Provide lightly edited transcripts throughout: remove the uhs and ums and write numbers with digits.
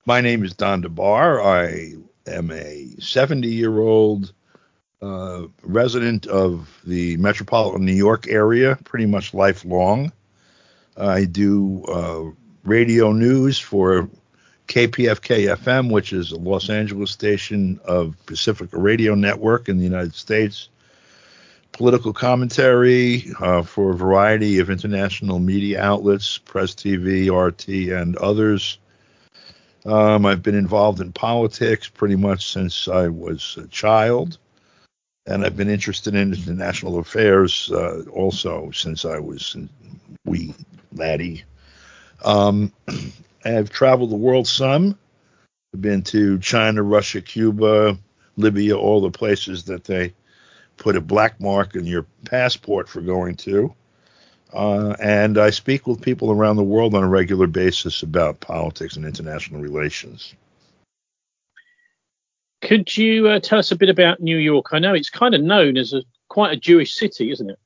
My name is Don DeBar. I am a 70-year-old resident of the metropolitan New York area, pretty much lifelong. I do radio news for KPFK-FM, which is a Los Angeles station of Pacifica Radio Network in the United States. Political commentary for a variety of international media outlets, Press TV, RT, and others. I've been involved in politics pretty much since I was a child, and I've been interested in international affairs also since I was a wee laddie. I've traveled the world some. I've been to China, Russia, Cuba, Libya, all the places that they put a black mark in your passport for going to. And I speak with people around the world on a regular basis about politics and international relations. Could you tell us a bit about New York? I know it's kind of known as quite a Jewish city, isn't it?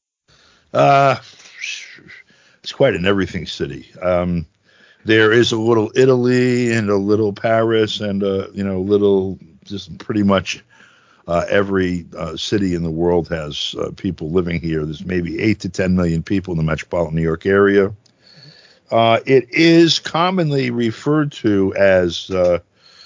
It's quite an everything city. There is a little Italy and a little Paris and little just pretty much every city in the world has people living here. There's maybe 8 to 10 million people in the metropolitan New York area. It is commonly referred to as a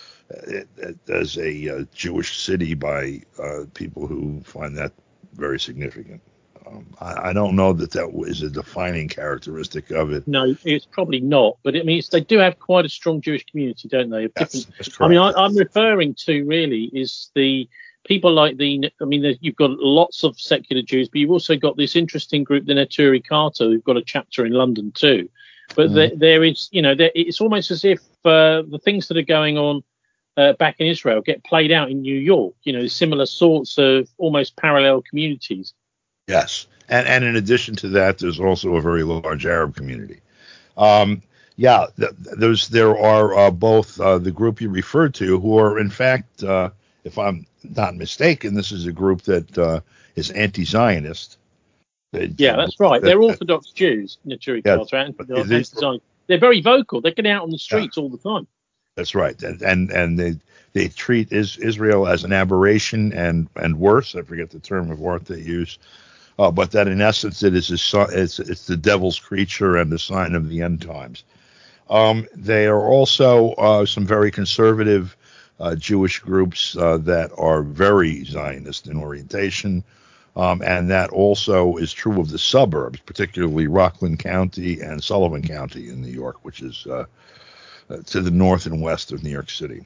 Jewish city by people who find that very significant. I don't know that is a defining characteristic of it. No, it's probably not. But it means they do have quite a strong Jewish community, don't they? That's correct. I mean, I'm referring to really is the people like you've got lots of secular Jews, but you've also got this interesting group, the Neturei Karta, who've got a chapter in London too. But there is, it's almost as if the things that are going on back in Israel get played out in New York, similar sorts of almost parallel communities. Yes. And in addition to that, there's also a very large Arab community. There are both the group you referred to, who are, in fact, if I'm not mistaken, this is a group that is anti-Zionist. Yeah, that's right. They're Orthodox Jews, Neturei Karta, anti-Zionist. They're very vocal. They get out on the streets all the time. That's right. And they treat Israel as an aberration and worse. I forget the term of art they use. But that in essence it's the devil's creature and the sign of the end times. They are also some very conservative Jewish groups that are very Zionist in orientation, and that also is true of the suburbs, particularly Rockland County and Sullivan County in New York, which is to the north and west of New York City.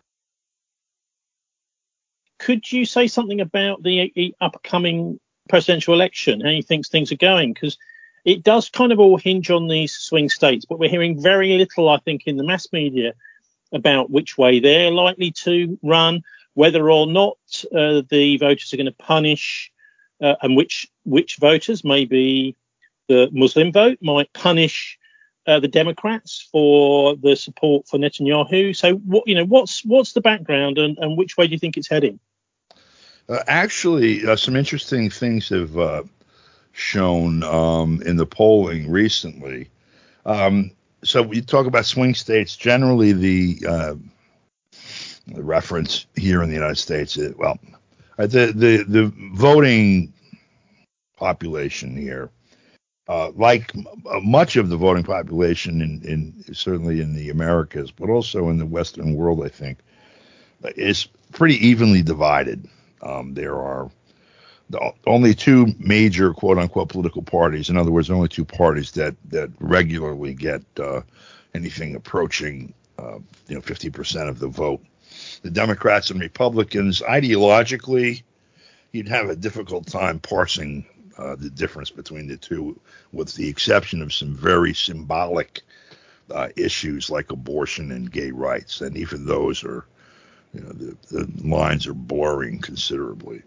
Could you say something about the upcoming presidential election? How you think things are going? Because it does kind of all hinge on these swing states, but we're hearing very little, I think, in the mass media about which way they're likely to run, whether or not the voters are going to punish, and which voters, maybe the Muslim vote, might punish the Democrats for the support for Netanyahu. So what's the background and which way do you think it's heading? Actually, some interesting things have shown in the polling recently. So we talk about swing states. Generally, the reference here in the United States, the voting population here, like much of the voting population in certainly in the Americas, but also in the Western world, I think, is pretty evenly divided. There are only two major quote unquote political parties. In other words, only two parties that regularly get anything approaching 50% of the vote. The Democrats and Republicans, ideologically, you'd have a difficult time parsing the difference between the two, with the exception of some very symbolic issues like abortion and gay rights. And even those are, the lines are blurring considerably.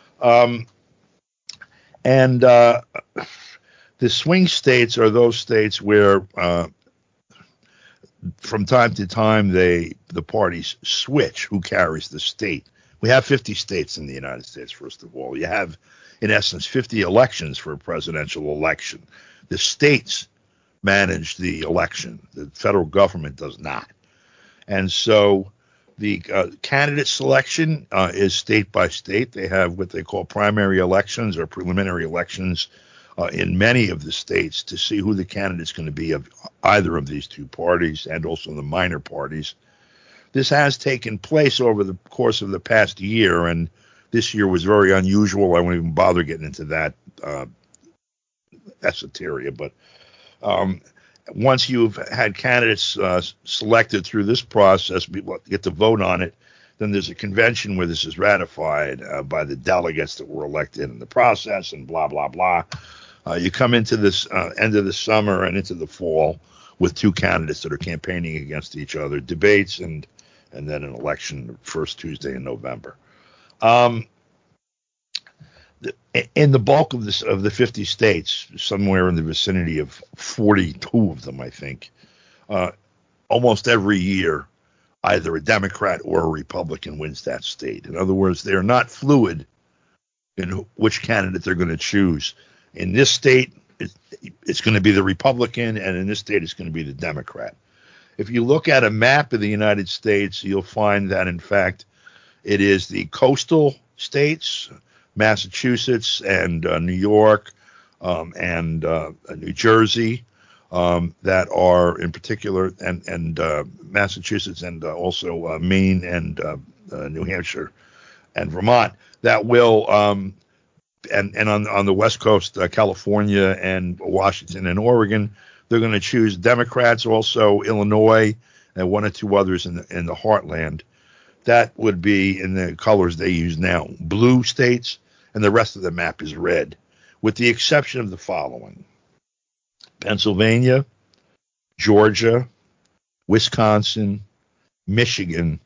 And the swing states are those states where from time to time the parties switch who carries the state. We have 50 states in the United States, first of all. You have, in essence, 50 elections for a presidential election. The states manage the election. The federal government does not. And so the candidate selection is state by state. They have what they call primary elections or preliminary elections in many of the states to see who the candidate's going to be of either of these two parties and also the minor parties. This has taken place over the course of the past year, and this year was very unusual. I won't even bother getting into that esoteria, but once you've had candidates selected through this process, people get to vote on it, then there's a convention where this is ratified by the delegates that were elected in the process and blah, blah, blah. You come into this end of the summer and into the fall with two candidates that are campaigning against each other, debates, and then an election the first Tuesday in November. In the bulk of the 50 states, somewhere in the vicinity of 42 of them, I think, almost every year, either a Democrat or a Republican wins that state. In other words, they're not fluid in which candidate they're going to choose. In this state, it's going to be the Republican, and in this state, it's going to be the Democrat. If you look at a map of the United States, you'll find that, in fact, it is the coastal states, Massachusetts and New York and New Jersey, that are in particular, and Massachusetts and also Maine and New Hampshire and Vermont, that will and on the West Coast, California and Washington and Oregon, they're going to choose Democrats. Also Illinois and one or two others in the heartland. That would be in the colors they use now, blue states, and the rest of the map is red, with the exception of the following: Pennsylvania, Georgia, Wisconsin, Michigan,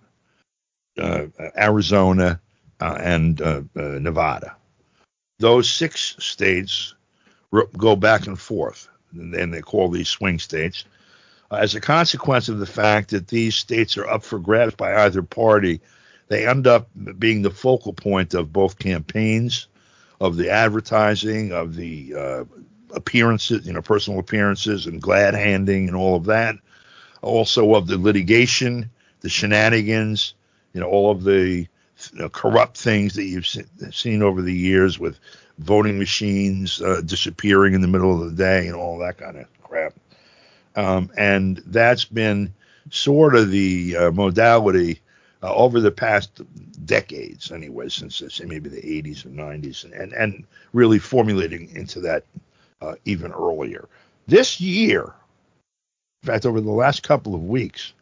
Arizona, and Nevada. Those 6 states go back and forth, and they call these swing states. As a consequence of the fact that these states are up for grabs by either party, they end up being the focal point of both campaigns, of the advertising, of the appearances, personal appearances and glad handing and all of that. Also of the litigation, the shenanigans, all of the corrupt things that you've seen over the years with voting machines disappearing in the middle of the day and all that kind of crap. And that's been sort of the modality over the past decades, anyway, since say maybe the 80s or 90s, and really formulating into that even earlier. This year, in fact, over the last couple of weeks,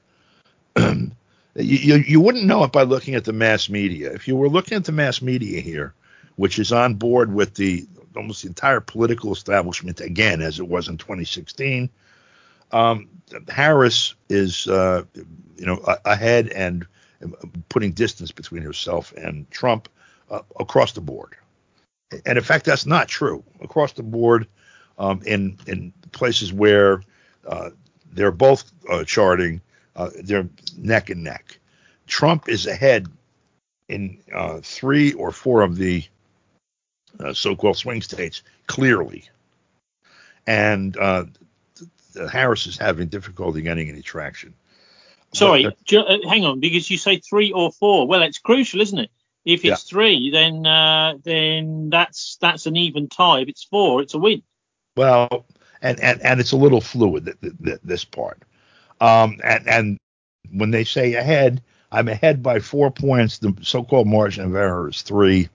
you wouldn't know it by looking at the mass media. If you were looking at the mass media here, which is on board with almost the entire political establishment again, as it was in 2016, Harris is ahead and putting distance between herself and Trump across the board. And in fact, that's not true. Across the board, in places where they're both charting, they're neck and neck. Trump is ahead in 3 or 4 of the so-called swing states, clearly. And Harris is having difficulty getting any traction. Sorry, hang on, because you say 3 or 4. Well, it's crucial, isn't it? If it's 3, then that's an even tie. If it's 4, it's a win. Well, and it's a little fluid, this part. And when they say ahead, I'm ahead by 4 points. The so-called margin of error is 3.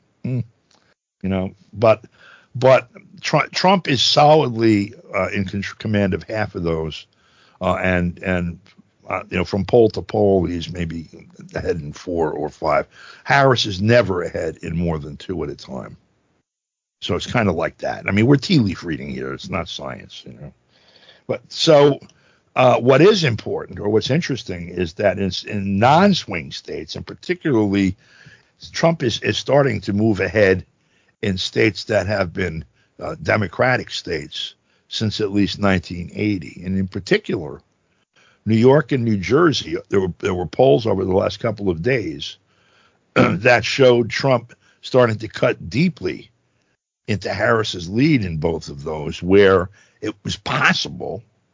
But Trump is solidly in command of half of those, and from poll to poll, he's maybe ahead in 4 or 5. Harris is never ahead in more than 2 at a time. So it's kind of like that. I mean, we're tea leaf reading here. It's not science, But so what is important, or what's interesting, is that in non-swing states, and particularly Trump is starting to move ahead in states that have been Democratic states since at least 1980. And in particular, New York and New Jersey, there were polls over the last couple of days that showed Trump starting to cut deeply into Harris's lead in both of those, where it was possible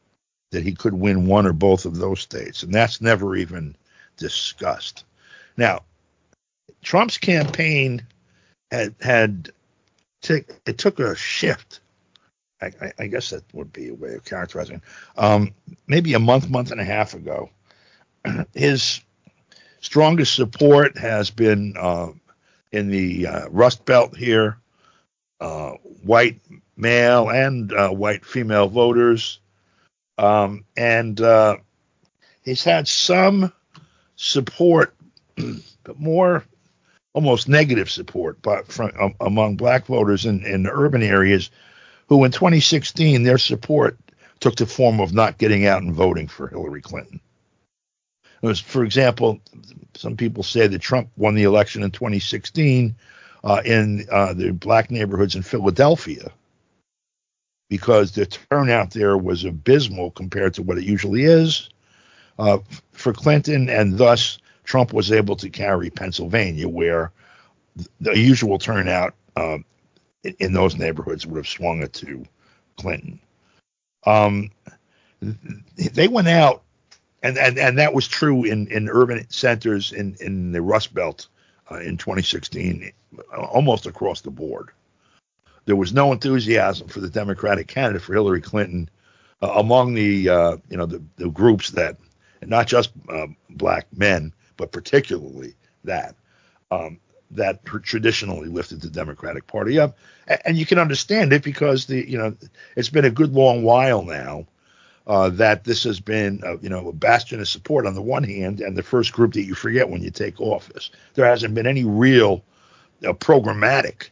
that he could win one or both of those states, and that's never even discussed. Now, Trump's campaign it took a shift. I guess that would be a way of characterizing. Maybe a month and a half ago, his strongest support has been in the Rust Belt here, white male and white female voters, and he's had some support, but more almost negative support, but from among black voters in urban areas, who in 2016 their support took the form of not getting out and voting for Hillary Clinton. For example, some people say that Trump won the election in 2016 in the black neighborhoods in Philadelphia because the turnout there was abysmal compared to what it usually is for Clinton, and thus Trump was able to carry Pennsylvania, where the usual turnout in those neighborhoods would have swung it to Clinton. They went out, and that was true in urban centers in the Rust Belt in 2016, almost across the board. There was no enthusiasm for the Democratic candidate for Hillary Clinton among the the groups that, not just black men, but particularly that traditionally lifted the Democratic Party up. And you can understand it because it's been a good long while now that this has been a bastion of support on the one hand, and the first group that you forget when you take office. There hasn't been any real programmatic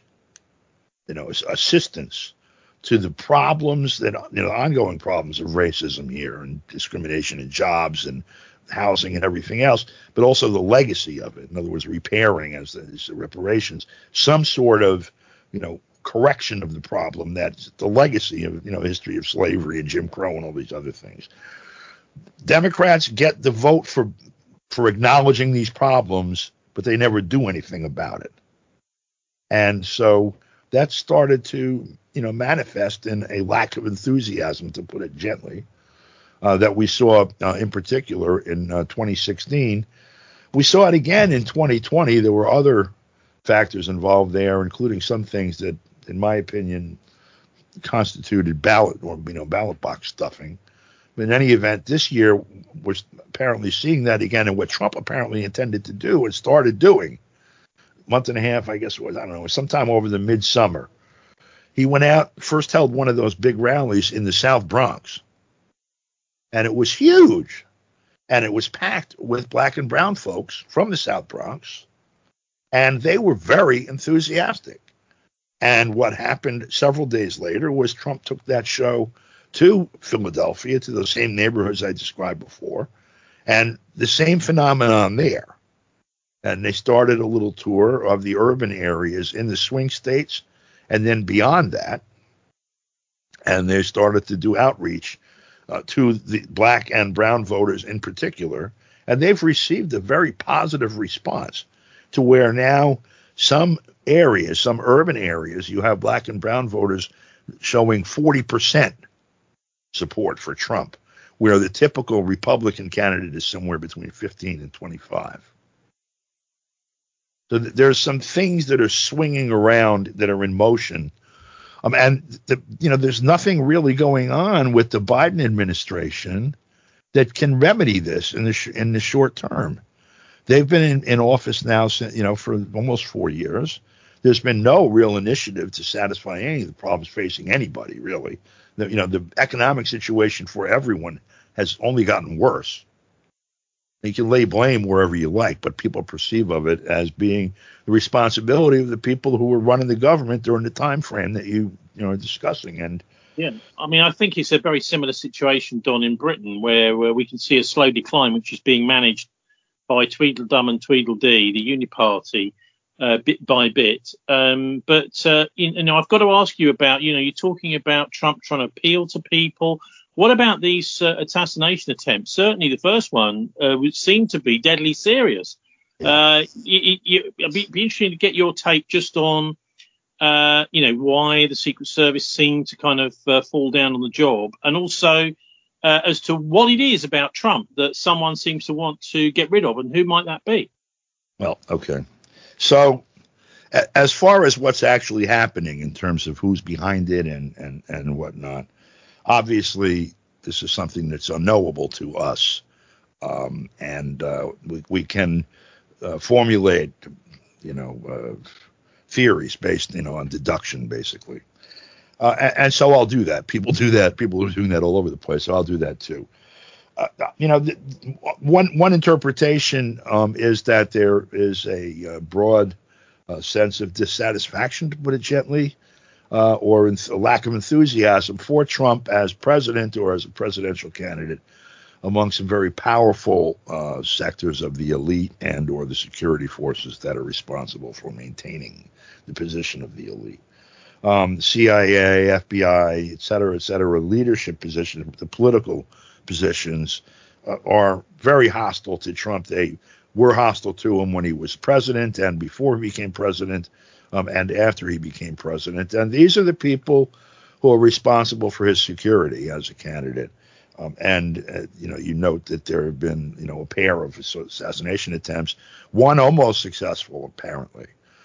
assistance to the problems that ongoing problems of racism here and discrimination in jobs and housing and everything else, but also the legacy of it. In other words, repairing as the reparations, some sort of correction of the problem that's the legacy of history of slavery and Jim Crow and all these other things. Democrats get the vote for acknowledging these problems, but they never do anything about it. And so that started to manifest in a lack of enthusiasm, to put it gently, that we saw in particular in 2016. We saw it again in 2020. There were other factors involved there, including some things that, in my opinion, constituted ballot box stuffing. But in any event, this year we're apparently seeing that again, and what Trump apparently intended to do and started doing a month and a half, I guess it was, I don't know, sometime over the midsummer. He went out, first held one of those big rallies in the South Bronx, and it was huge, and it was packed with black and brown folks from the South Bronx, and they were very enthusiastic. And what happened several days later was Trump took that show to Philadelphia, to those same neighborhoods I described before, and the same phenomenon there. And they started a little tour of the urban areas in the swing states, and then beyond that, and they started to do outreach to the black and brown voters in particular, and they've received a very positive response to where now some areas, some urban areas, you have black and brown voters showing 40% support for Trump, where the typical Republican candidate is somewhere between 15 and 25. So there's some things that are swinging around that are in motion. And there's nothing really going on with the Biden administration that can remedy this in the short term. They've been in office now, for almost 4 years. There's been no real initiative to satisfy any of the problems facing anybody, really. The economic situation for everyone has only gotten worse. You can lay blame wherever you like, but people perceive of it as being the responsibility of the people who were running the government during the time frame that you are discussing. And yeah, I mean, I think it's a very similar situation, Don, in Britain, where we can see a slow decline, which is being managed by Tweedledum and Tweedledee, the Uniparty, bit by bit. But I've got to ask you about, you're talking about Trump trying to appeal to people. What about these assassination attempts? Certainly the first one would seem to be deadly serious. Yeah. It'd be interesting to get your take just on, why the Secret Service seemed to kind of fall down on the job. And also, as to what it is about Trump that someone seems to want to get rid of, and who might that be? Well, okay. So as far as what's actually happening in terms of who's behind it and whatnot, obviously this is something that's unknowable to us, and we can formulate, theories based, on deduction, basically. And so I'll do that. People do that. People are doing that all over the place. So I'll do that too. One interpretation is that there is a broad sense of dissatisfaction, to put it gently, or a lack of enthusiasm for Trump as president or as a presidential candidate among some very powerful sectors of the elite and or the security forces that are responsible for maintaining the position of the elite. CIA, FBI, et cetera, leadership positions, the political positions are very hostile to Trump. They were hostile to him when he was president and before he became president, and after he became president. And these are the people who are responsible for his security as a candidate. You note that there have been, a pair of assassination attempts, one almost successful, apparently.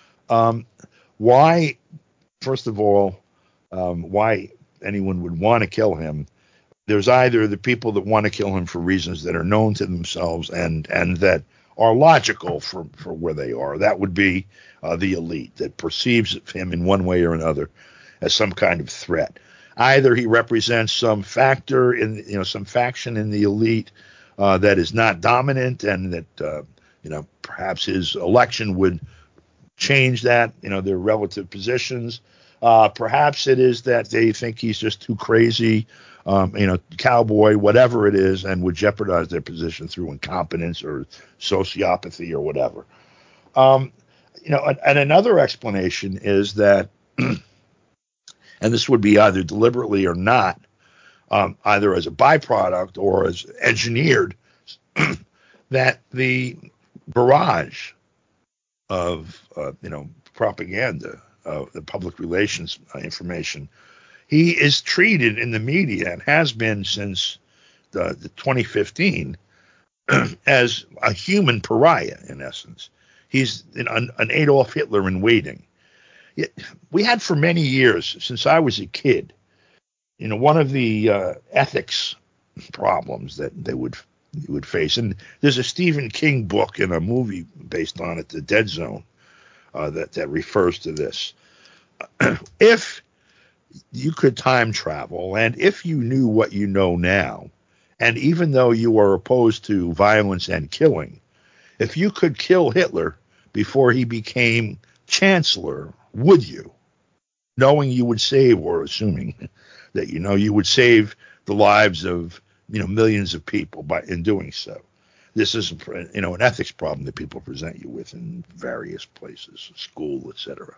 Why, first of all, why anyone would want to kill him? There's either the people that want to kill him for reasons that are known to themselves and that are logical for where they are. That would be the elite that perceives him in one way or another as some kind of threat. Either he represents some factor in, some faction in the elite that is not dominant and that, perhaps his election would change that, their relative positions. Perhaps it is that they think he's just too crazy, cowboy, whatever it is, and would jeopardize their position through incompetence or sociopathy or whatever. And another explanation is that, and this would be either deliberately or not, either as a byproduct or as engineered, that the barrage of, propaganda, the public relations information, he is treated in the media and has been since the 2015 as a human pariah, in essence. He's an Adolf Hitler in waiting. We had for many years, since I was a kid, one of the ethics problems that you would face, and there's a Stephen King book and a movie based on it, The Dead Zone, that refers to this. If you could time travel, and if you knew what you know now, and even though you are opposed to violence and killing, if you could kill Hitler before he became chancellor, would you? Knowing you would save, or assuming that you would save the lives of millions of people in doing so. This is an ethics problem that people present you with in various places, school, etc.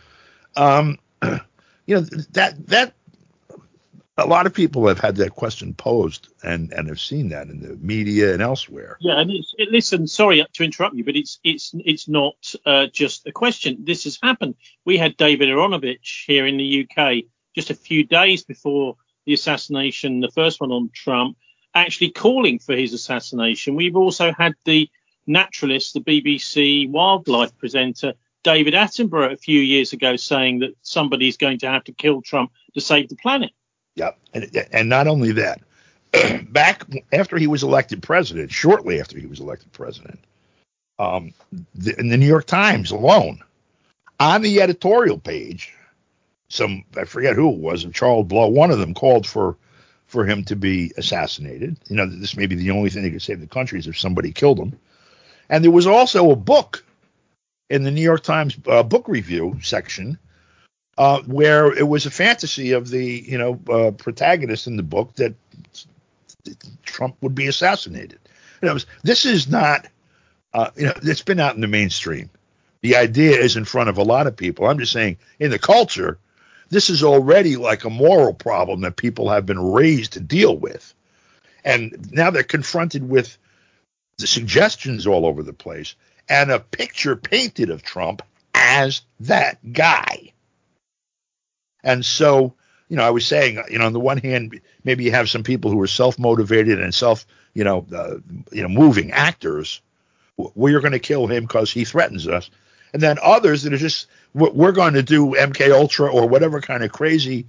That a lot of people have had that question posed and have seen that in the media and elsewhere. Yeah, and listen, sorry to interrupt you, but it's not just a question. This has happened. We had David Aaronovitch here in the UK just a few days before the assassination, the first one on Trump, actually calling for his assassination. We've also had the naturalist, the BBC wildlife presenter, David Attenborough, a few years ago saying that somebody's going to have to kill Trump to save the planet. Yeah, and not only that, back after he was elected president, shortly after he was elected president, in the New York Times alone, on the editorial page, I forget who it was, Charles Blow, one of them called for him to be assassinated. This may be the only thing that could save the country is if somebody killed him. And there was also a book in the New York Times book review section where it was a fantasy of the protagonist in the book that Trump would be assassinated. This is not it's been out in the mainstream. The idea is in front of a lot of people. I'm just saying, in the culture, this is already like a moral problem that people have been raised to deal with. And now they're confronted with the suggestions all over the place and a picture painted of Trump as that guy. And so I was saying, on the one hand, maybe you have some people who are self-motivated and moving actors. We're going to kill him because he threatens us. And then others that are just, we're going to do MK Ultra or whatever kind of crazy,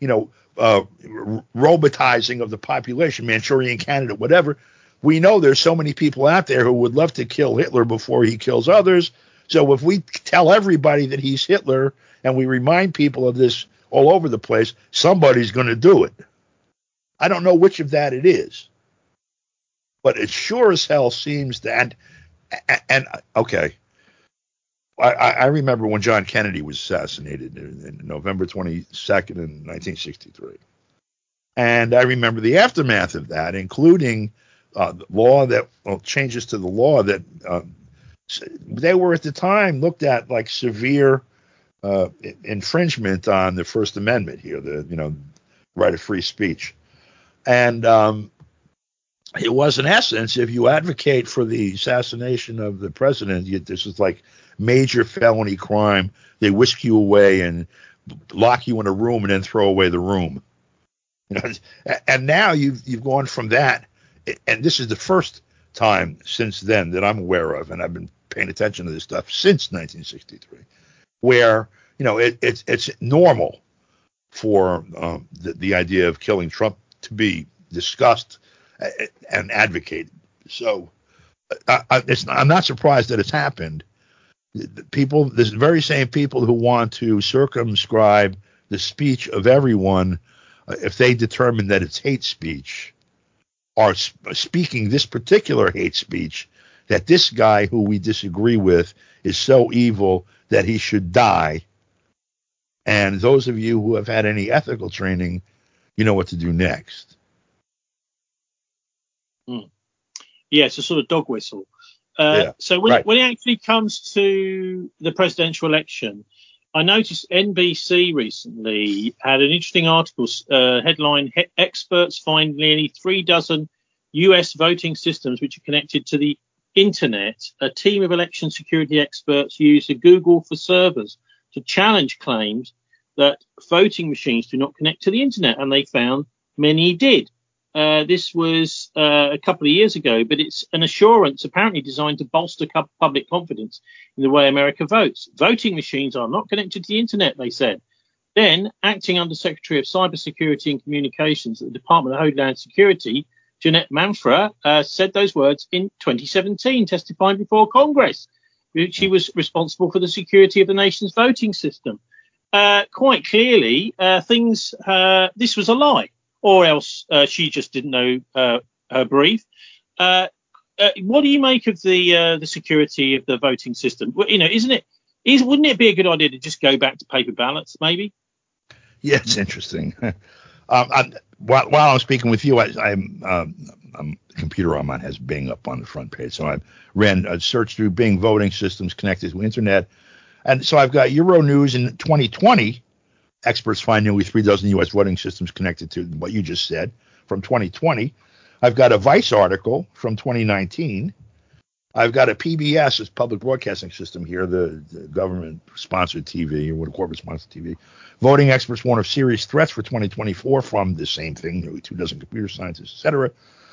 robotizing of the population, Manchurian candidate, whatever. We know there's so many people out there who would love to kill Hitler before he kills others. So if we tell everybody that he's Hitler and we remind people of this all over the place, somebody's going to do it. I don't know which of that it is, but it sure as hell seems that. And okay, I remember when John Kennedy was assassinated in November 22nd in 1963. And I remember the aftermath of that, including changes to the law that they were at the time looked at like severe infringement on the First Amendment here, the right of free speech. And it was, in essence, if you advocate for the assassination of the president, this is like major felony crime. They whisk you away and lock you in a room and then throw away the room. And now you've gone from that, and this is the first time since then that I'm aware of, and I've been paying attention to this stuff since 1963, where it's normal for the idea of killing Trump to be discussed and advocated. So I'm not surprised that it's happened. This very same people who want to circumscribe the speech of everyone, if they determine that it's hate speech, are speaking this particular hate speech, that this guy who we disagree with is so evil that he should die. And those of you who have had any ethical training, you know what to do next. Yeah, it's a sort of dog whistle. So when it actually comes to the presidential election, I noticed NBC recently had an interesting article, headline, experts find nearly 36 US voting systems which are connected to the internet. A team of election security experts used Google for servers to challenge claims that voting machines do not connect to the internet, and they found many did. This was a couple of years ago, but it's an assurance apparently designed to bolster public confidence in the way America votes. Voting machines are not connected to the internet, they said. Then, acting under Secretary of Cybersecurity and Communications at the Department of Homeland Security, Jeanette Manfra, said those words in 2017, testifying before Congress. She was responsible for the security of the nation's voting system. Quite clearly, this was a lie. Or else she just didn't know her brief. What do you make of the security of the voting system? Well, wouldn't it be a good idea to just go back to paper ballots, maybe? Yeah, it's interesting. While I'm speaking with you, the computer on mine has Bing up on the front page, so I ran a search through Bing voting systems connected to internet, and so I've got Euronews in 2020. Experts find nearly 36 U.S. voting systems connected to what you just said from 2020. I've got a Vice article from 2019. I've got a PBS, it's public broadcasting system here, the government-sponsored TV, or what, corporate-sponsored TV. Voting experts warn of serious threats for 2024 from the same thing, nearly 24 computer scientists, et cetera.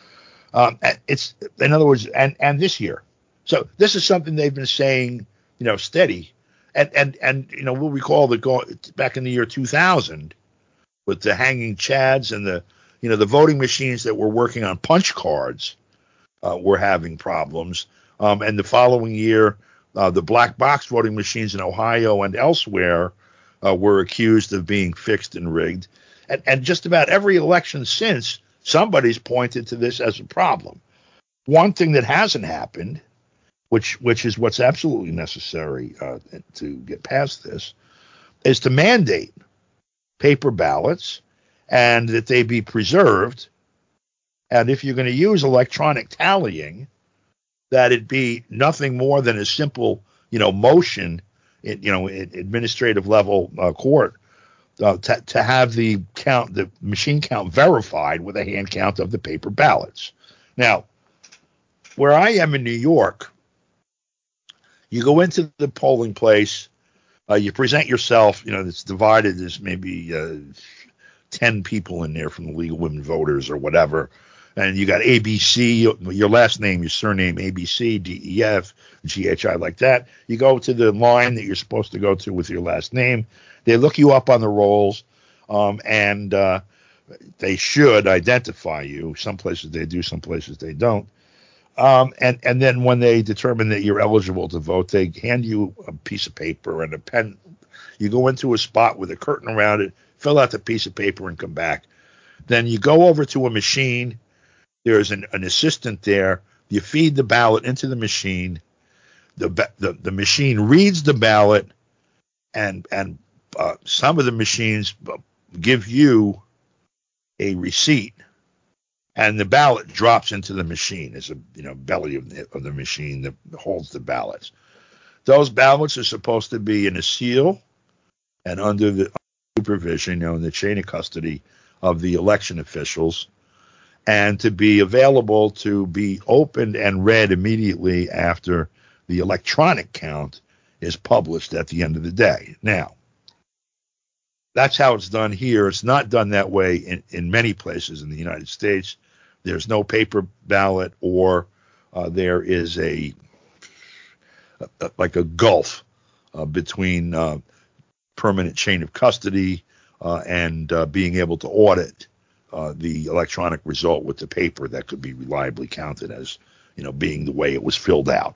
It's, in other words, and this year. So this is something they've been saying, steady. And we'll recall that back in the year 2000 with the hanging chads and the voting machines that were working on punch cards were having problems. And the following year, the black box voting machines in Ohio and elsewhere were accused of being fixed and rigged. And just about every election since, somebody's pointed to this as a problem. One thing that hasn't happened, which is what's absolutely necessary to get past this, is to mandate paper ballots and that they be preserved. And if you're going to use electronic tallying, that it be nothing more than a simple, motion, administrative level court to have the machine count verified with a hand count of the paper ballots. Now, where I am in New York, you go into the polling place, you present yourself, it's divided, there's maybe 10 people in there from the League of Women Voters or whatever. And you got ABC, your last name, your surname, ABC, DEF, GHI, like that. You go to the line that you're supposed to go to with your last name. They look you up on the rolls, and they should identify you. Some places they do, some places they don't. And then when they determine that you're eligible to vote, they hand you a piece of paper and a pen. You go into a spot with a curtain around it, fill out the piece of paper, and come back. Then you go over to a machine. There's an assistant there. You feed the ballot into the machine. The machine reads the ballot, and some of the machines give you a receipt, and the ballot drops into the machine as a belly of the machine that holds the ballots. Those ballots are supposed to be in a seal and under the supervision, in the chain of custody of the election officials, and to be available to be opened and read immediately after the electronic count is published at the end of the day. Now, that's how it's done here. It's not done that way in many places in the United States. There's no paper ballot, or there is like a gulf between permanent chain of custody and being able to audit the electronic result with the paper that could be reliably counted as, being the way it was filled out.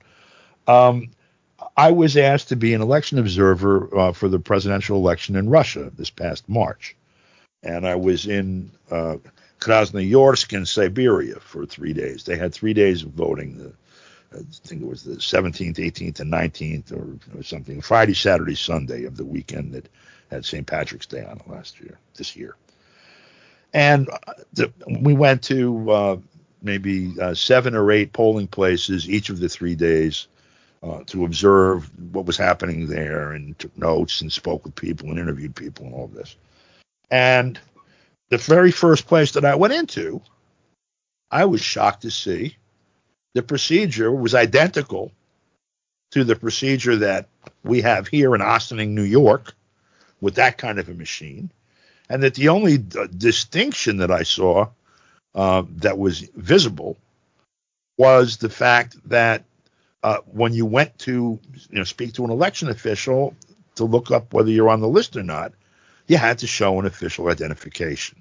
I was asked to be an election observer for the presidential election in Russia this past March. And I was in Krasnoyarsk in Siberia for 3 days. They had 3 days of voting. I think it was the 17th, 18th, and 19th or something, Friday, Saturday, Sunday of the weekend that had St. Patrick's Day on it this year. And we went to maybe 7 or 8 polling places each of the 3 days to observe what was happening there, and took notes and spoke with people and interviewed people and all of this. And the very first place that I went into, I was shocked to see the procedure was identical to the procedure that we have here in Ossining, New York, with that kind of a machine. And that the only distinction that I saw that was visible was the fact that when you went to speak to an election official to look up whether you're on the list or not, you had to show an official identification.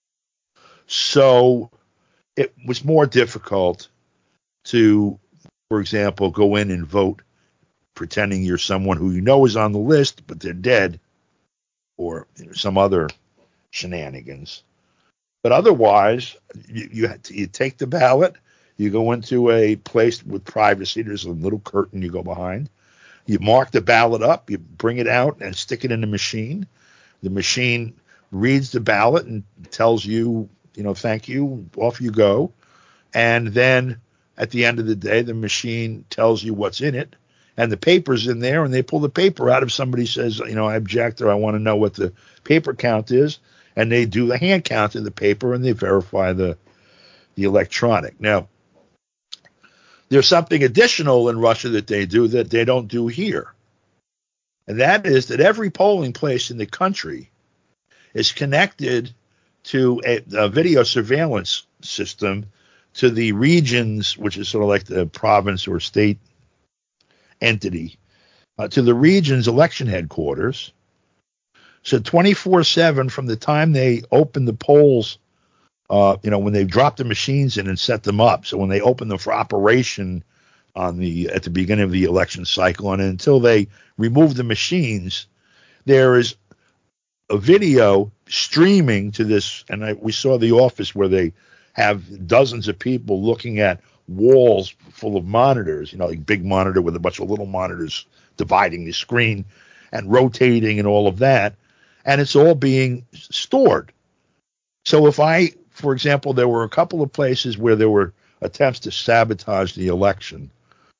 So it was more difficult to, for example, go in and vote pretending you're someone who is on the list, but they're dead, or some other shenanigans. But otherwise, you take the ballot, you go into a place with privacy. There's a little curtain you go behind. You mark the ballot up, you bring it out and stick it in the machine. The machine reads the ballot and tells you, thank you, off you go. And then at the end of the day, the machine tells you what's in it. And the paper's in there, and they pull the paper out if somebody says, I object, or I want to know what the paper count is. And they do the hand count of the paper, and they verify the electronic. Now, there's something additional in Russia that they do that they don't do here. And that is that every polling place in the country is connected to a video surveillance system to the regions, which is sort of like the province or state entity, to the region's election headquarters. So 24/7 from the time they open the polls, when they drop the machines in and set them up. So when they open them for operation at the beginning of the election cycle, and until they remove the machines, there is a video streaming to this. And we saw the office where they have dozens of people looking at walls full of monitors, like big monitor with a bunch of little monitors dividing the screen and rotating and all of that. And it's all being stored. So for example, there were a couple of places where there were attempts to sabotage the election,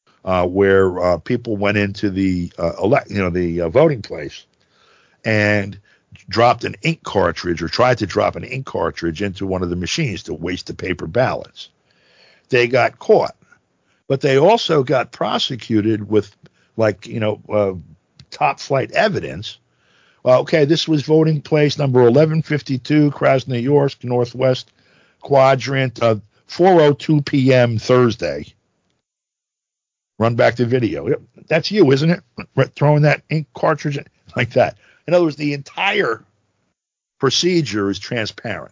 where people went into the voting place and dropped an ink cartridge, or tried to drop an ink cartridge into one of the machines to waste the paper ballots. They got caught, but they also got prosecuted with top flight evidence Okay, this was voting place number 1152, Krasnoyarsk, Northwest Quadrant, 4:02 p.m. Thursday. Run back the video. Yep, that's you, isn't it? Throwing that ink cartridge in, like that. In other words, the entire procedure is transparent.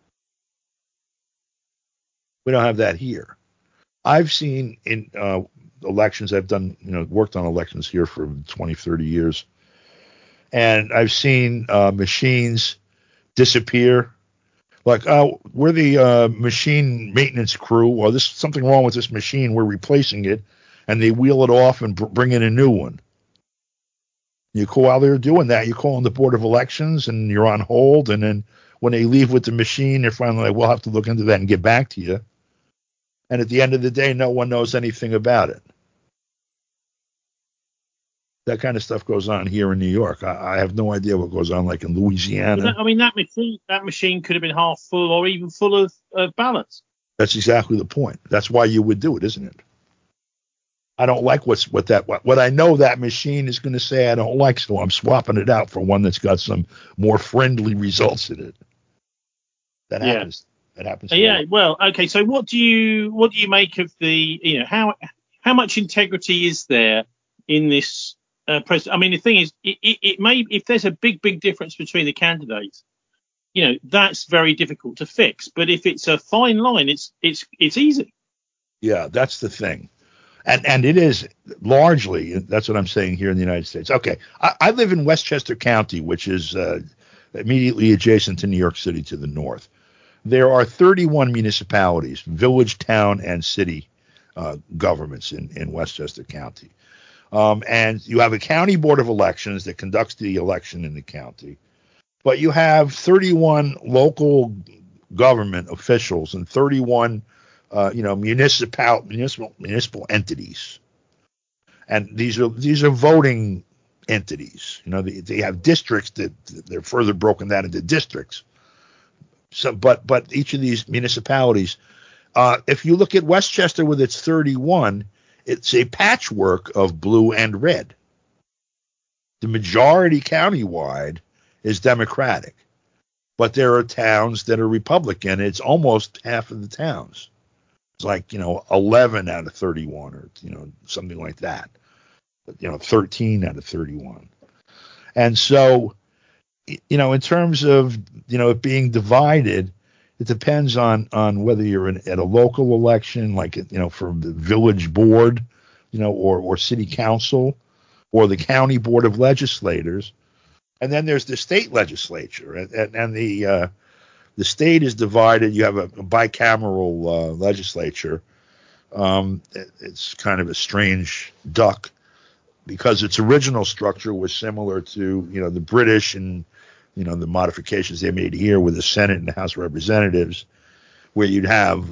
We don't have that here. I've seen in elections, I've done, worked on elections here for 20, 30 years. And I've seen machines disappear. Like, we're the machine maintenance crew. Well, there's something wrong with this machine. We're replacing it. And they wheel it off and bring in a new one. While they're doing that, you call in the Board of Elections and you're on hold. And then when they leave with the machine, they're finally like, we'll have to look into that and get back to you. And at the end of the day, no one knows anything about it. That kind of stuff goes on here in New York. I have no idea what goes on like in Louisiana. That machine could have been half full or even full of ballots. That's exactly the point. That's why you would do it, isn't it? I don't like what I know that machine is going to say I don't like, so I'm swapping it out for one that's got some more friendly results in it. That happens. That happens. Yeah. Well, okay. So what do you make of the, how much integrity is there in this process? I mean, the thing is, it may, if there's a big difference between the candidates, that's very difficult to fix. But if it's a fine line, it's easy. Yeah, that's the thing. And it is largely, that's what I'm saying here in the United States. Okay, I live in Westchester County, which is immediately adjacent to New York City to the north. There are 31 municipalities, village, town, and city governments in Westchester County. And you have a county board of elections that conducts the election in the county. But you have 31 local government officials and 31 municipal entities, and these are voting entities. They have districts that they're further broken down into districts. So, but each of these municipalities, if you look at Westchester with its 31, it's a patchwork of blue and red. The majority countywide is Democratic, but there are towns that are Republican. It's almost half of the towns. It's like, 11 out of 31 or, something like that. 13 out of 31. And so, in terms of, it being divided, it depends on whether you're at a local election, like, from the village board, or city council or the county board of legislators. And then there's the state legislature and the state is divided. You have a bicameral legislature. It's kind of a strange duck because its original structure was similar to, the British and, the modifications they made here with the Senate and the House of Representatives, where you'd have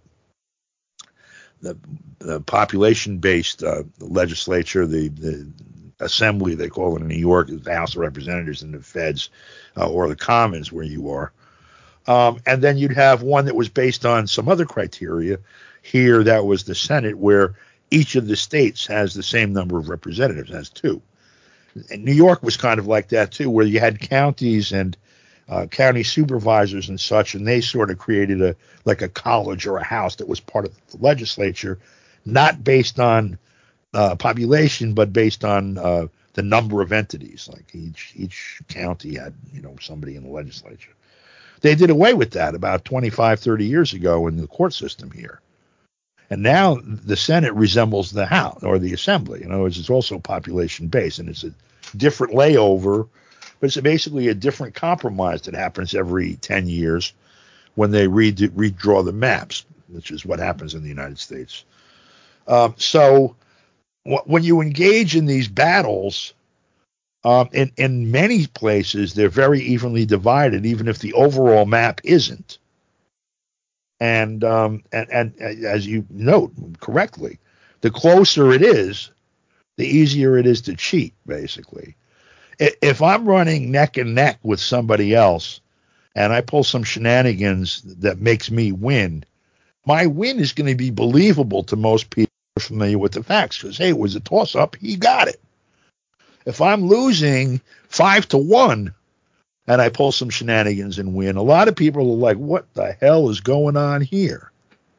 the population-based legislature, the assembly, they call it in New York, is the House of Representatives and the Feds, or the Commons where you are. And then you'd have one that was based on some other criteria. Here, that was the Senate, where each of the states has the same number of representatives, has two. And New York was kind of like that, too, where you had counties and county supervisors and such, and they sort of created a college or a house that was part of the legislature, not based on population, but based on the number of entities. Like each county had, somebody in the legislature. They did away with that about 25, 30 years ago in the court system here. And now the Senate resembles the House or the Assembly. In other words, it's also population-based, and it's a different layover, but it's basically a different compromise that happens every 10 years when they redraw the maps, which is what happens in the United States. So when you engage in these battles, in many places, they're very evenly divided, even if the overall map isn't. And as you note correctly, the closer it is, the easier it is to cheat, basically. If I'm running neck and neck with somebody else and I pull some shenanigans that makes me win, my win is going to be believable to most people familiar with the facts because, hey, it was a toss-up. He got it. If I'm losing 5-1 and I pull some shenanigans and win, a lot of people are like, what the hell is going on here?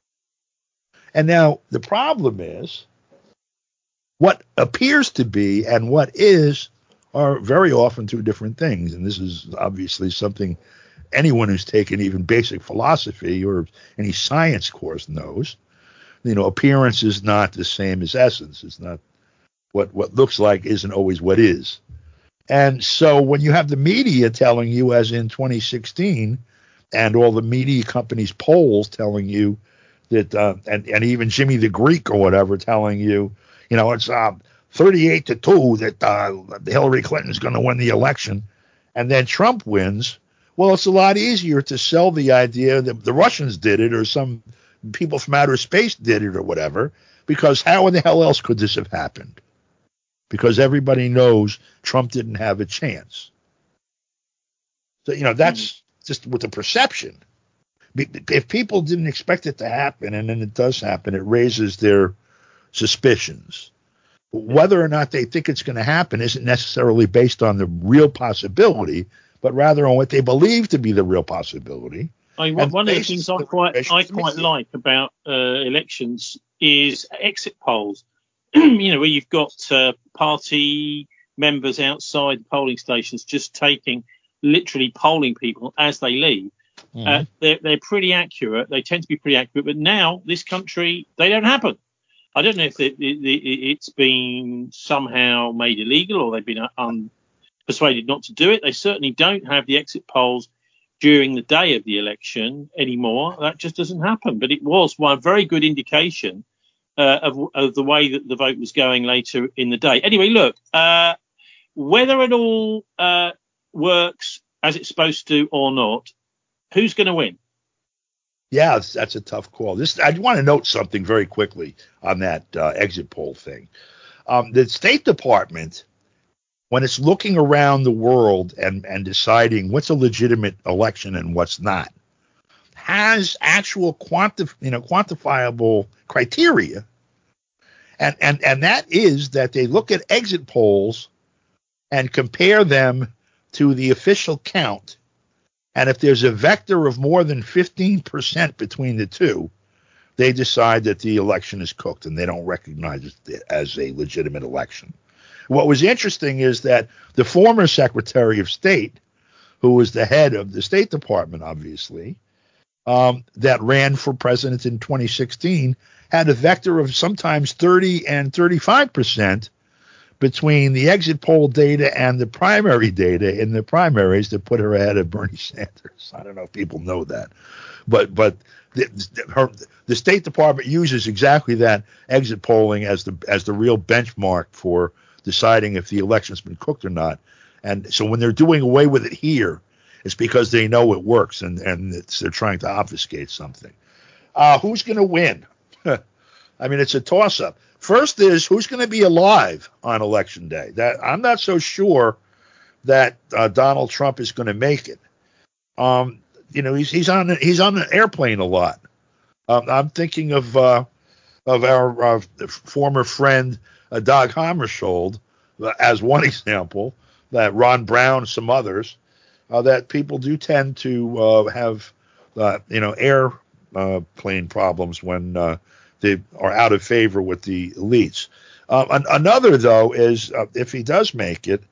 And now the problem is what appears to be and what is are very often two different things. And this is obviously something anyone who's taken even basic philosophy or any science course knows. Appearance is not the same as essence. It's not what looks like isn't always what is. And so when you have the media telling you, as in 2016, and all the media companies' polls telling you that, and even Jimmy the Greek or whatever telling you, it's 38-2 that Hillary Clinton's going to win the election, and then Trump wins. Well, it's a lot easier to sell the idea that the Russians did it or some people from outer space did it or whatever, because how in the hell else could this have happened? Because everybody knows Trump didn't have a chance. So, that's just with the perception. If people didn't expect it to happen and then it does happen, it raises their suspicions. Whether or not they think it's going to happen isn't necessarily based on the real possibility, but rather on what they believe to be the real possibility. One of the things I quite like about elections is exit polls. Where you've got party members outside the polling stations just literally polling people as they leave. Mm-hmm. They're pretty accurate. They tend to be pretty accurate. But now, this country, they don't happen. I don't know if it's been somehow made illegal or they've been persuaded not to do it. They certainly don't have the exit polls during the day of the election anymore. That just doesn't happen. But it was one very good indication of the way that the vote was going later in the day. Anyway, look, whether it all works as it's supposed to or not, who's going to win? Yeah, that's a tough call. I want to note something very quickly on that exit poll thing. The State Department, when it's looking around the world and deciding what's a legitimate election and what's not, has actual quantifiable criteria. And that is that they look at exit polls and compare them to the official count. And if there's a vector of more than 15% between the two, they decide that the election is cooked and they don't recognize it as a legitimate election. What was interesting is that the former Secretary of State, who was the head of the State Department, obviously, that ran for president in 2016, had a vector of sometimes 30 and 35% between the exit poll data and the primary data in the primaries that put her ahead of Bernie Sanders. I don't know if people know that, but the State Department uses exactly that exit polling as the real benchmark for deciding if the election's been cooked or not. And so when they're doing away with it here, it's because they know it works and they're trying to obfuscate something. Who's going to win? I mean, it's a toss-up. First is who's going to be alive on Election Day. That I'm not so sure that Donald Trump is going to make it. He's on an airplane a lot. I'm thinking of our former friend Dag Hammarskjöld as one example. That Ron Brown, some others, that people do tend to have airplane problems when they are out of favor with the elites. Another, though, is if he does make it,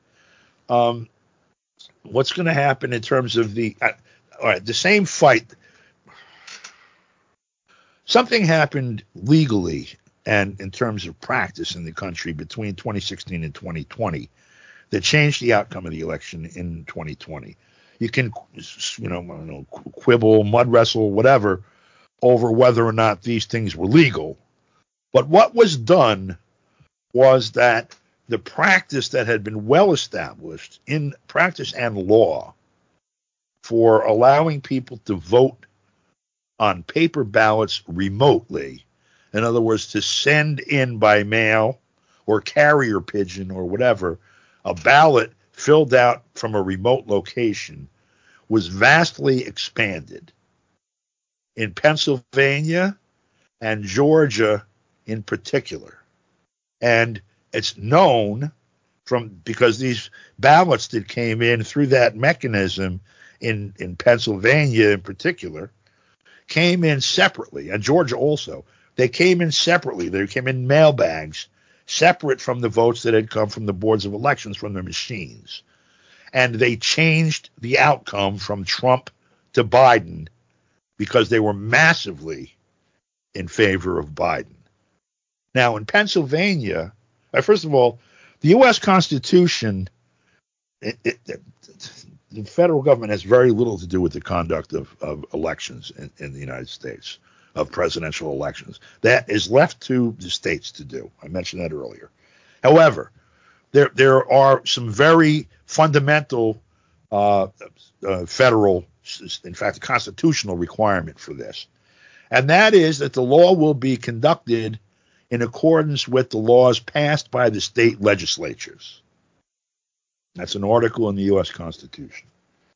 what's going to happen in terms of the same fight? Something happened legally and in terms of practice in the country between 2016 and 2020 that changed the outcome of the election in 2020. You can, quibble, mud wrestle, whatever, over whether or not these things were legal. But what was done was that the practice that had been well established in practice and law for allowing people to vote on paper ballots remotely, in other words, to send in by mail or carrier pigeon or whatever, a ballot filled out from a remote location, was vastly expanded in Pennsylvania and Georgia in particular. And it's known because these ballots that came in through that mechanism in Pennsylvania in particular came in separately, and Georgia also. They came in separately. They came in mail bags, separate from the votes that had come from the boards of elections from their machines. And they changed the outcome from Trump to Biden because they were massively in favor of Biden. Now, in Pennsylvania, first of all, the U.S. Constitution, the federal government has very little to do with the conduct of elections in the United States, of presidential elections. That is left to the states to do. I mentioned that earlier. However, there are some very fundamental federal, in fact, a constitutional requirement for this. And that is that the law will be conducted in accordance with the laws passed by the state legislatures. That's an article in the U.S. Constitution.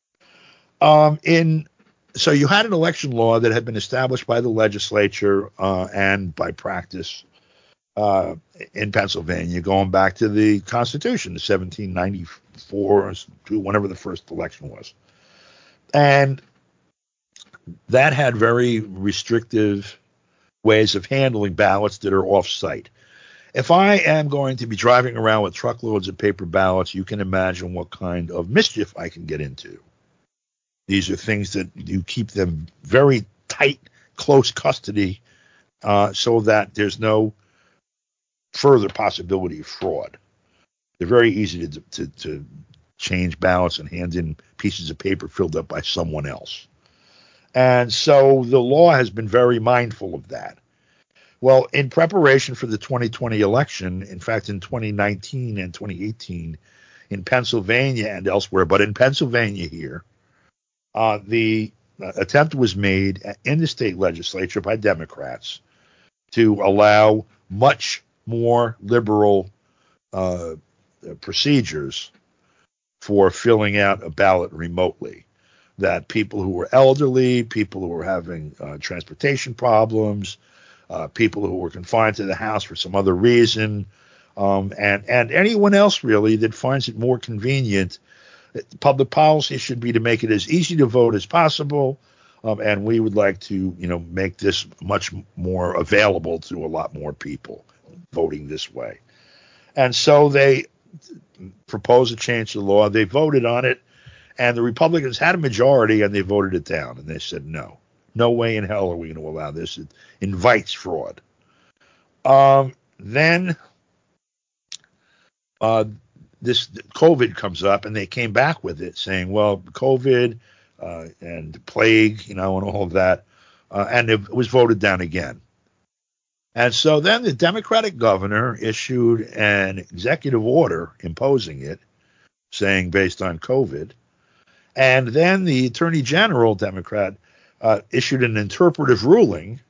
So you had an election law that had been established by the legislature and by practice in Pennsylvania, going back to the Constitution, the 1794, whenever the first election was. And that had very restrictive ways of handling ballots that are off-site. If I am going to be driving around with truckloads of paper ballots, you can imagine what kind of mischief I can get into. These are things that you keep them very tight, close custody, so that there's no further possibility of fraud. They're very easy to change ballots and hand in pieces of paper filled up by someone else. And so the law has been very mindful of that. Well, in preparation for the 2020 election, in fact, in 2019 and 2018, in Pennsylvania and elsewhere, but in Pennsylvania here, the attempt was made in the state legislature by Democrats to allow much more liberal procedures for filling out a ballot remotely. That people who were elderly, people who were having transportation problems, people who were confined to the house for some other reason, and anyone else really that finds it more convenient. Public policy should be to make it as easy to vote as possible, and we would like to, make this much more available to a lot more people voting this way. And so they proposed a change to the law. They voted on it, and the Republicans had a majority, and they voted it down. And they said, no way in hell are we going to allow this. It invites fraud. Then this COVID comes up, and they came back with it, saying, well, COVID and plague, and all of that, and it was voted down again. And so then the Democratic governor issued an executive order imposing it, saying based on COVID. And then the Attorney General, Democrat, issued an interpretive ruling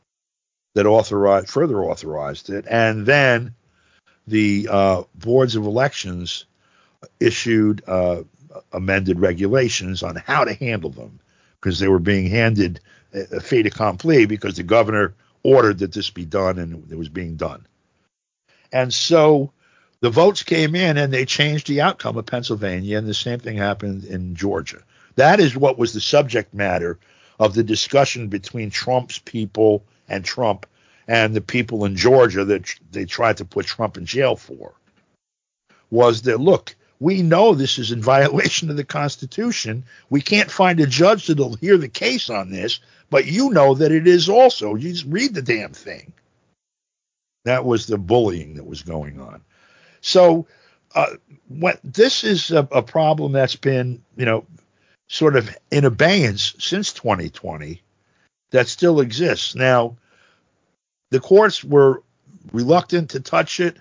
that further authorized it. And then the boards of elections issued amended regulations on how to handle them, because they were being handed a fait accompli because the governor ordered that this be done, and it was being done. And so the votes came in, and they changed the outcome of Pennsylvania, and the same thing happened in Georgia. That is what was the subject matter of the discussion between Trump's people and Trump and the people in Georgia that they tried to put Trump in jail for, was that, look, we know this is in violation of the Constitution. We can't find a judge that'll hear the case on this, but you know that it is also. You just read the damn thing. That was the bullying that was going on. So this is a problem that's been, sort of in abeyance since 2020 that still exists. Now, the courts were reluctant to touch it.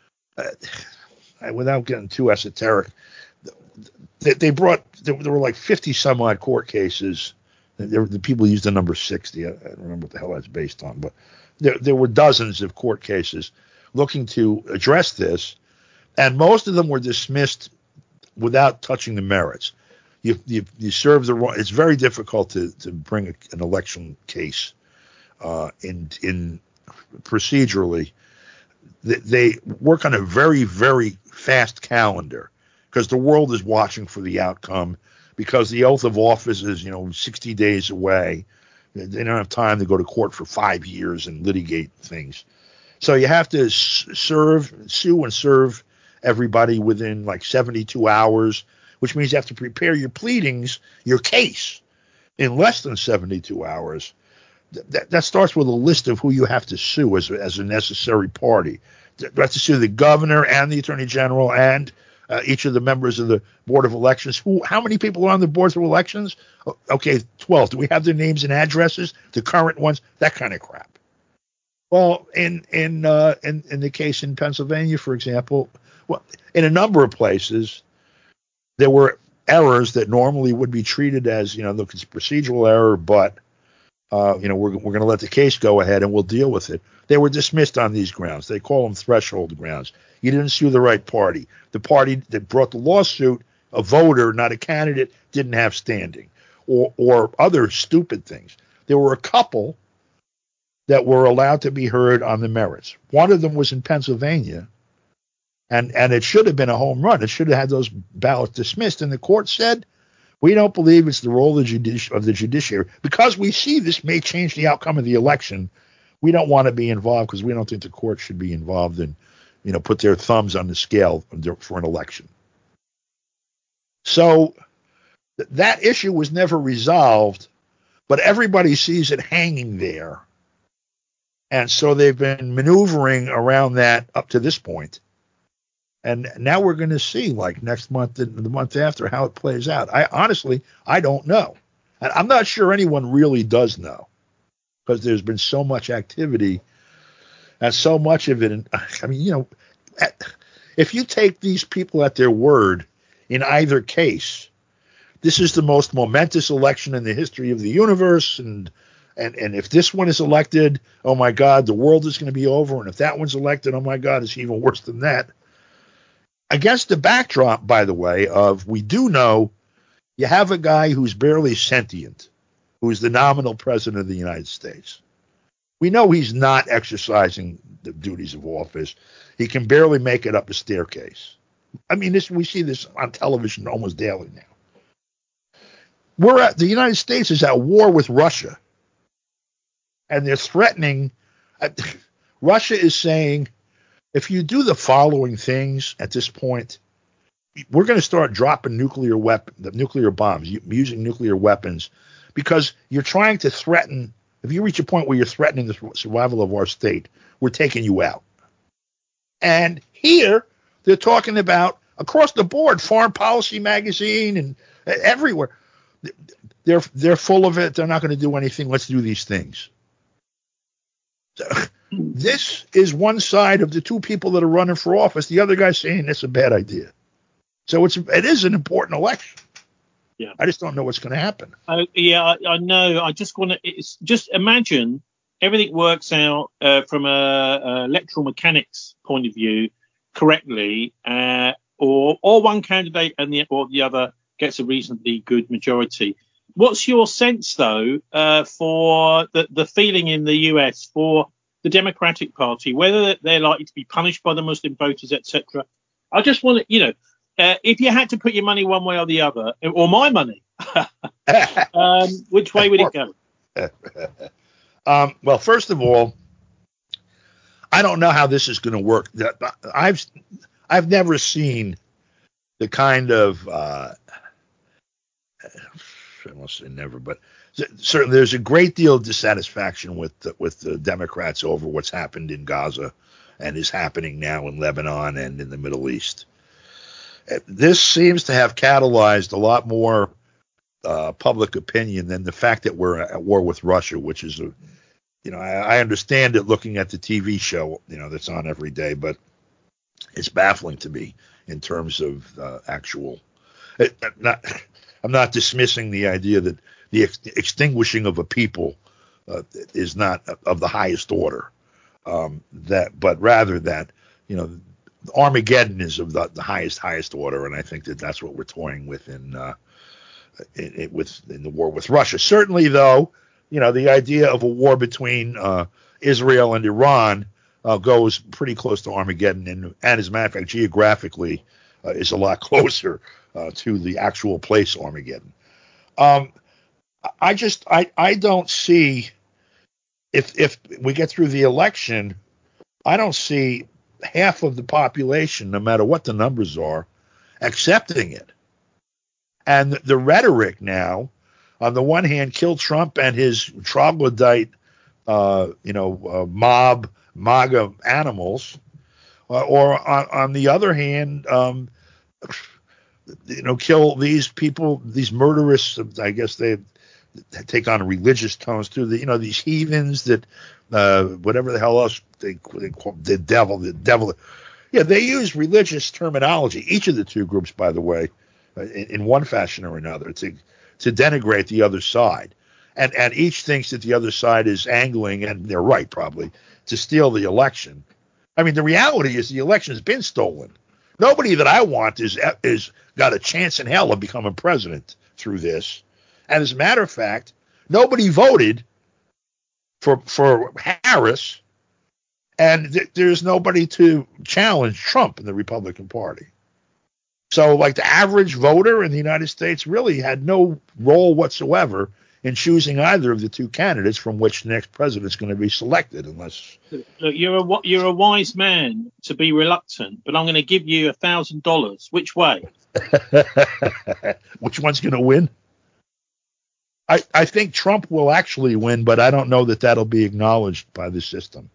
Without getting too esoteric, there were like 50 some odd court cases. The people used the number 60. I don't remember what the hell that's based on, but there were dozens of court cases looking to address this, and most of them were dismissed without touching the merits. You serve the wrong. It's very difficult to bring an election case in procedurally. They work on a very, very fast calendar because the world is watching for the outcome because the oath of office is, 60 days away. They don't have time to go to court for 5 years and litigate things. So you have to sue and serve everybody within like 72 hours, which means you have to prepare your pleadings, your case, in less than 72 hours. That starts with a list of who you have to sue as a necessary party. You have to sue the governor and the attorney general and each of the members of the Board of Elections. How many people are on the boards of elections? Okay, 12. Do we have their names and addresses? The current ones? That kind of crap. Well, in the case in Pennsylvania, for example, in a number of places, there were errors that normally would be treated as, the procedural error, but we're going to let the case go ahead and we'll deal with it. They were dismissed on these grounds. They call them threshold grounds. You didn't sue the right party. The party that brought the lawsuit, a voter, not a candidate, didn't have standing, or other stupid things. There were a couple that were allowed to be heard on the merits. One of them was in Pennsylvania, and it should have been a home run. It should have had those ballots dismissed, and the court said, we don't believe it's the role of the judiciary. Because we see this may change the outcome of the election, we don't want to be involved because we don't think the court should be involved and, put their thumbs on the scale for an election. So that issue was never resolved, but everybody sees it hanging there. And so they've been maneuvering around that up to this point. And now we're going to see, like next month and the month after, how it plays out. I don't know. And I'm not sure anyone really does know because there's been so much activity and so much of it. If you take these people at their word in either case, this is the most momentous election in the history of the universe. And if this one is elected, oh my God, the world is going to be over. And if that one's elected, oh my God, it's even worse than that. Against the backdrop, by the way, of we do know you have a guy who's barely sentient, who's the nominal president of the United States. We know he's not exercising the duties of office. He can barely make it up a staircase. We see this on television almost daily now. The United States is at war with Russia, and they're threatening. Russia is saying, if you do the following things at this point, we're going to start dropping nuclear bombs, using nuclear weapons, because you're trying to threaten. If you reach a point where you're threatening the survival of our state, we're taking you out. And here they're talking about across the board, Foreign Policy magazine and everywhere. They're full of it. They're not going to do anything. Let's do these things. This is one side of the two people that are running for office. The other guy's saying it's a bad idea. So it is an important election. Yeah. I just don't know what's going to happen. I know. I just want to just imagine everything works out from a electoral mechanics point of view correctly, or one candidate and the other gets a reasonably good majority. What's your sense, though, for the feeling in the US for the Democratic Party, whether they're likely to be punished by the Muslim voters, etc.? I just want to, if you had to put your money one way or the other, or my money, which way would it go? Well, first of all, I don't know how this is going to work. I've never seen the kind of I won't say never, but certainly there's a great deal of dissatisfaction with the Democrats over what's happened in Gaza and is happening now in Lebanon and in the Middle East. This seems to have catalyzed a lot more public opinion than the fact that we're at war with Russia, which is I understand it looking at the TV show, that's on every day, but it's baffling to me in terms of actual. I'm not dismissing the idea that the extinguishing of a people is not of the highest order, but rather that Armageddon is of the highest order, and I think that's what we're toying with in the war with Russia. Certainly, though, the idea of a war between Israel and Iran goes pretty close to Armageddon, and as a matter of fact, geographically is a lot closer to the actual place Armageddon. I don't see, if we get through the election, I don't see half of the population, no matter what the numbers are, accepting it. And the rhetoric now, on the one hand, kill Trump and his troglodyte, mob, MAGA animals, or on the other hand, kill these people, these murderous. I guess they take on religious tones too. These heathens that, whatever the hell else they call the devil. Yeah, they use religious terminology. Each of the two groups, by the way, in one fashion or another, to denigrate the other side. And each thinks that the other side is angling, and they're right probably, to steal the election. I mean, the reality is the election has been stolen. Nobody that I want is got a chance in hell of becoming president through this. And as a matter of fact, nobody voted for Harris, and there's nobody to challenge Trump in the Republican Party. So, like, the average voter in the United States really had no role whatsoever in choosing either of the two candidates from which the next president is going to be selected, unless. Look, you're a wise man to be reluctant, but I'm going to give you $1,000. Which way? Which one's going to win? I think Trump will actually win, but I don't know that that'll be acknowledged by the system.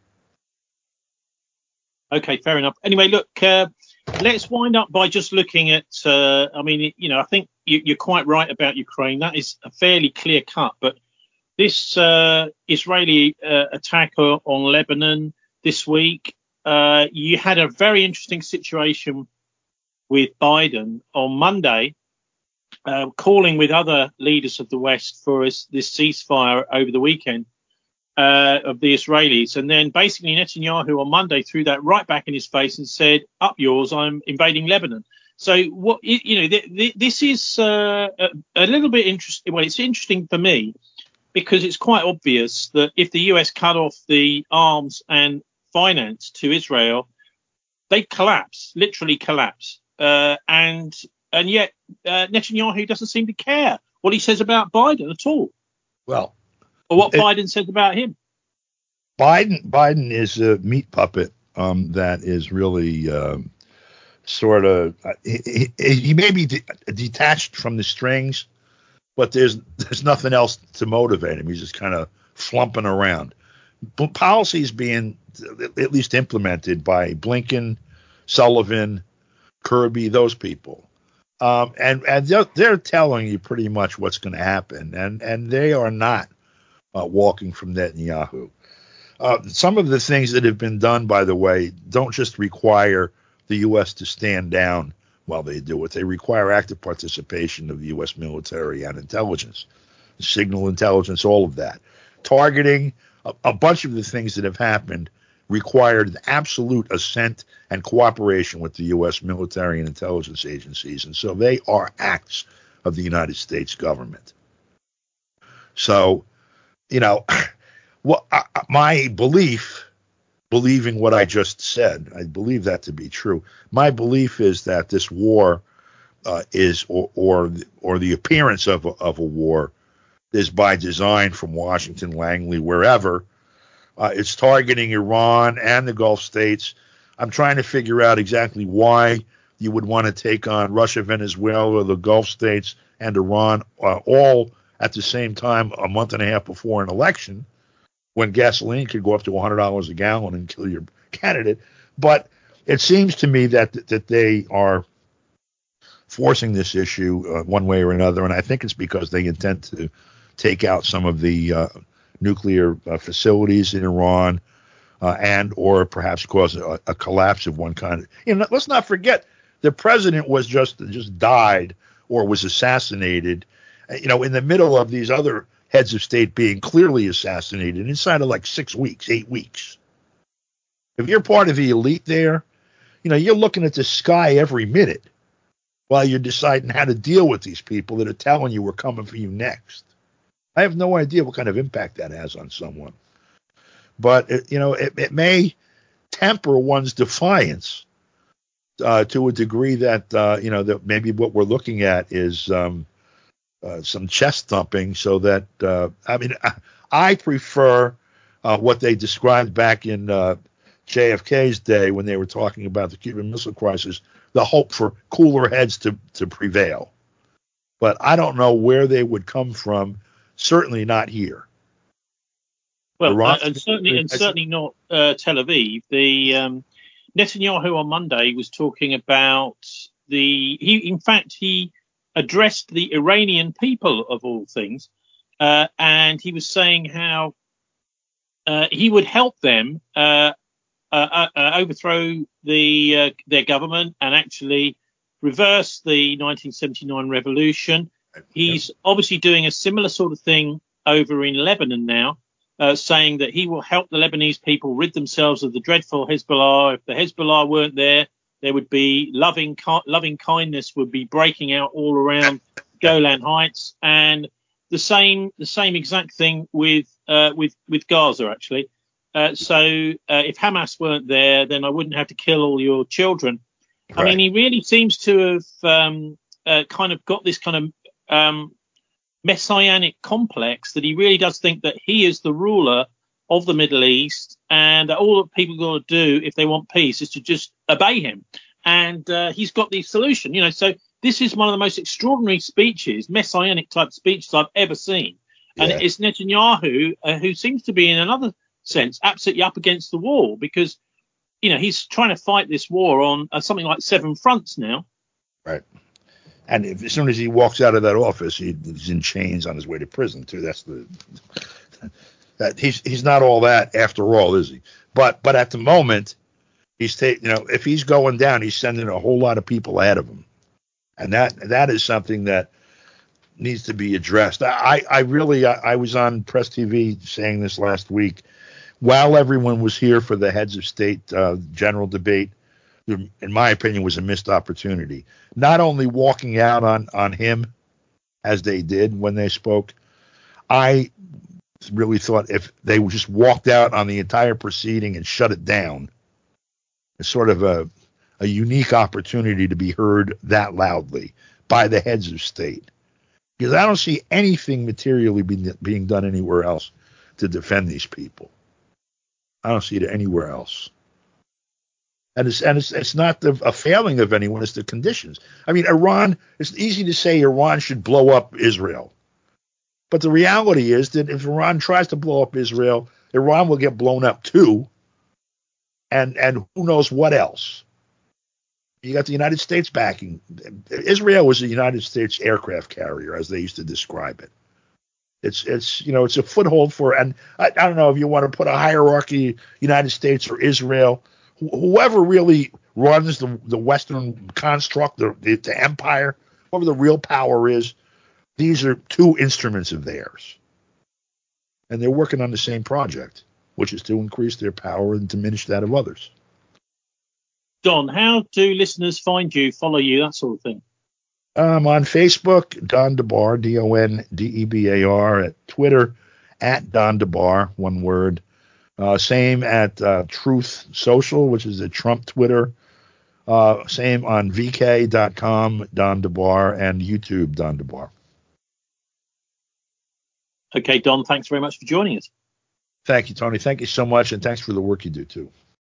Okay, fair enough. Anyway, look, let's wind up by just looking at, I think you're quite right about Ukraine. That is a fairly clear cut. But this Israeli attack on Lebanon this week, you had a very interesting situation with Biden on Monday, calling with other leaders of the West for this ceasefire over the weekend of the Israelis. And then basically Netanyahu on Monday threw that right back in his face and said, up yours, I'm invading Lebanon. So this is a little bit interesting. Well, it's interesting for me because it's quite obvious that if the US cut off the arms and finance to Israel, they collapse, literally collapse. And yet Netanyahu doesn't seem to care what he says about Biden at all. Well, or what Biden says about him. Biden is a meat puppet that is really sort of he may be detached from the strings, but there's nothing else to motivate him. He's just kind of flumping around. Policy is being at least implemented by Blinken, Sullivan, Kirby, those people. And they're telling you pretty much what's going to happen, and they are not walking from Netanyahu. Some of the things that have been done, by the way, don't just require the U.S. to stand down while they do it. They require active participation of the U.S. military and intelligence, signal intelligence, all of that. Targeting, a bunch of the things that have happened required absolute assent and cooperation with the U.S. military and intelligence agencies. And so they are acts of the United States government. So, my believing what I just said, I believe that to be true. My belief is that this war is, or the appearance of a war is by design from Washington, Langley, wherever. It's targeting Iran and the Gulf states. I'm trying to figure out exactly why you would want to take on Russia, Venezuela, the Gulf states, and Iran all at the same time a month and a half before an election, when gasoline could go up to $100 a gallon and kill your candidate. But it seems to me that they are forcing this issue one way or another, and I think it's because they intend to take out some of the nuclear facilities in Iran, and or perhaps cause a collapse of one kind. Let's not forget the president was just died or was assassinated, in the middle of these other heads of state being clearly assassinated inside of like 6 weeks, 8 weeks. If you're part of the elite there, you're looking at the sky every minute while you're deciding how to deal with these people that are telling you we're coming for you next. I have no idea what kind of impact that has on someone. But, it may temper one's defiance to a degree that that maybe what we're looking at is some chest thumping. So that I prefer what they described back in JFK's day when they were talking about the Cuban Missile Crisis, the hope for cooler heads to prevail. But I don't know where they would come from. Certainly not here. Well, and certainly not Tel Aviv. The Netanyahu on Monday was talking about he addressed the Iranian people of all things, and he was saying how he would help them overthrow their government and actually reverse the 1979 revolution. He's obviously doing a similar sort of thing over in Lebanon now, saying that he will help the Lebanese people rid themselves of the dreadful Hezbollah. If the Hezbollah weren't there, there would be loving kindness would be breaking out all around Golan Heights, and the same exact thing with Gaza actually. So if Hamas weren't there, then I wouldn't have to kill all your children. Right. I mean, he really seems to have kind of got this kind of messianic complex that he really does think that he is the ruler of the Middle East, and that all that people got to do if they want peace is to just obey him. And he's got the solution, So this is one of the most extraordinary speeches, messianic type speeches I've ever seen. Yeah. And it's Netanyahu who seems to be, in another sense, absolutely up against the wall, because he's trying to fight this war on something like 7 fronts now. Right. And as soon as he walks out of that office, he's in chains on his way to prison too. That's that he's not all that after all, is he? But at the moment, he's if he's going down, he's sending a whole lot of people ahead of him, and that is something that needs to be addressed. I was on Press TV saying this last week. While everyone was here for the heads of state general debate, in my opinion, was a missed opportunity. Not only walking out on him as they did when they spoke, I really thought if they just walked out on the entire proceeding and shut it down, it's sort of a unique opportunity to be heard that loudly by the heads of state. Because I don't see anything materially being done anywhere else to defend these people. I don't see it anywhere else. And it's not a failing of anyone, it's the conditions. I mean, Iran, it's easy to say Iran should blow up Israel. But the reality is that if Iran tries to blow up Israel, Iran will get blown up too. And who knows what else. You got the United States backing. Israel was the United States aircraft carrier, as they used to describe it. It's a foothold for, and I don't know if you want to put a hierarchy, United States or Israel, whoever really runs the Western construct, the empire, whoever the real power is, these are two instruments of theirs. And they're working on the same project, which is to increase their power and diminish that of others. Don, how do listeners find you, follow you, that sort of thing? I'm on Facebook, Don DeBar, DonDebar, at Twitter, at Don DeBar, one word. Same at Truth Social, which is a Trump Twitter. Same on VK.com, Don DeBar, and YouTube, Don DeBar. Okay, Don, thanks very much for joining us. Thank you, Tony. Thank you so much, and thanks for the work you do, too.